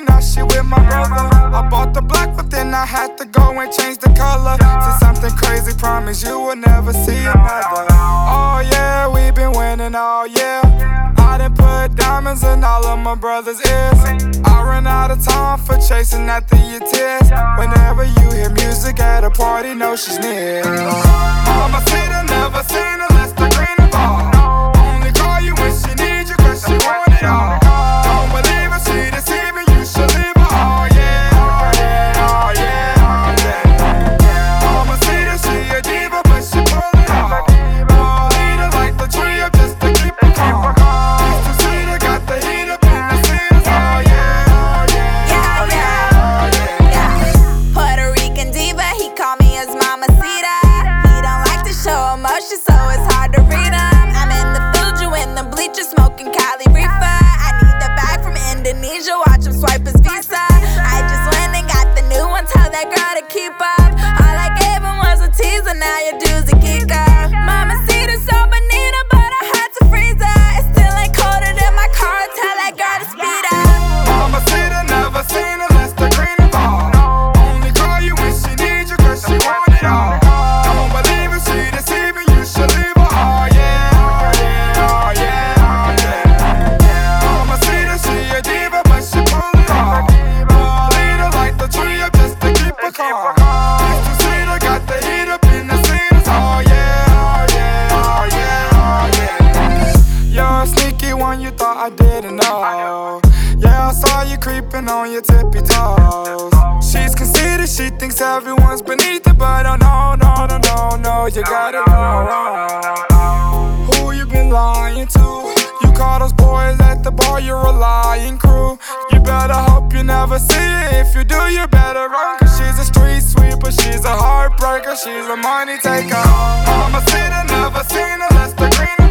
now she with my brother. I bought the black, but then I had to go and change the color to something crazy, promise you will never see another. Oh yeah, we been winning all year. I done put diamonds in all of my brother's ears. I run out of time for chasing after your tears. Whenever you hear music at a party, know she's near. Mama said I never seen her less than green and ball. Only call you when she needs you, cause she want it all. Don't believe her, she deceiving, you should leave her. Oh yeah, oh yeah, oh yeah, oh yeah. Mama said that she a diva, but she pull it off. Ball leader like the tree up just to keep her calm. Used to see her, got the heat up in the scenes. Oh yeah, oh yeah, oh yeah, oh yeah. Puerto Rican diva, he call me his mamacita. He don't like to show emotion, so it's hard to read him. I'm in the Fuji in the bleachers, smoking Cali reefer. I need the bag from Indonesia, watch him swipe his visa. I just went and got the new one, tell that girl to keep up. All I gave him was a teaser, now your dude's a geeker. Mamacita so bonita, but I had to freeze her. It still ain't colder than my car, tell that girl to speed up. Mama said I never seen her less than green and ball. Only call you when she needs you, cause she want it all. Don't believe her, she deceiving, you should leave her. Oh yeah, oh yeah, oh yeah, oh yeah. Mama said that she a diva, but she pull it off. Ball leader like the tree up just to keep her calm. Used to see her, got the heat up in the scenes. Oh yeah, oh yeah, oh yeah, oh yeah. You're a sneaky one, you thought I didn't know. Yeah, I saw you creeping on your tippy toes. She's conceited, she thinks everyone's beneath her, but oh no, no, no, no, no, you got it all wrong. Who you been lying to? You call those boys at the bar, you're a lying crew. You better hope you never see it. If you do, you better run, cause she's a street sweeper, she's a heartbreaker, she's a money taker. Mama said I never seen her less than green.